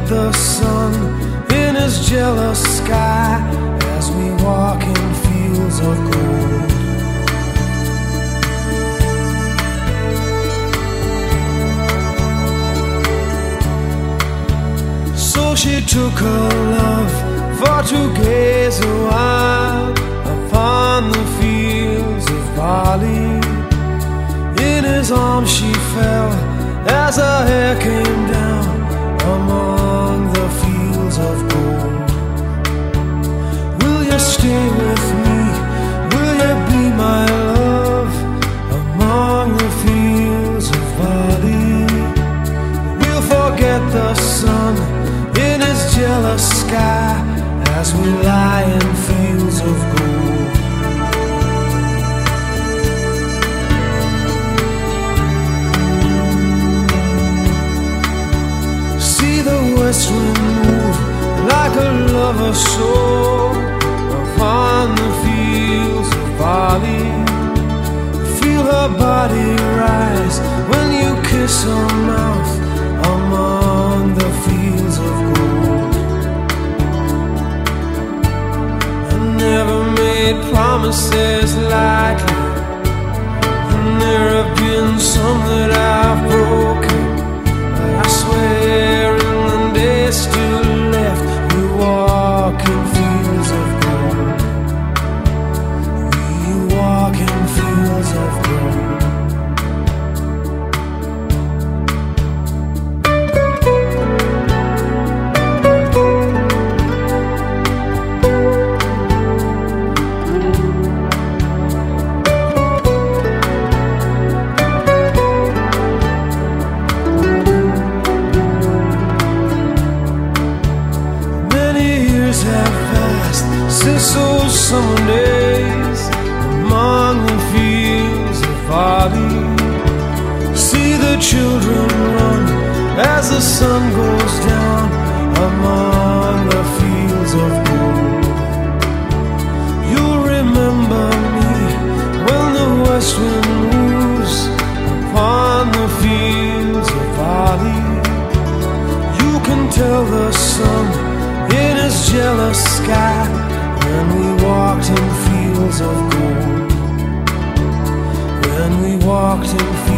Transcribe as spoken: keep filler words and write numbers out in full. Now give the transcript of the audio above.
the sun in his jealous sky as we walk in fields of gold. So she took her love for to gaze a while upon the fields of barley. In his arms she fell as her hair came down among the fields of gold. Will you stay with me? Will you be my love among the fields of barley? We'll forget the sun in his jealous sky as we lie in fields of gold. See the west wind move like a lover's soul upon the fields of barley. Feel her body rise when you kiss her mouth among the fields of gold. I never made promises lightly, and there have been some that I've broken, but I swear in the days still left we walk in fields of gold. We walk in fields of gold. Since those summer days among the fields of barley, see the children run as the sun goes down among the fields of gold. You'll remember me when the west wind moves upon the fields of barley. You can tell the sun in his jealous sky when we walked in fields of gold. When we walked in fields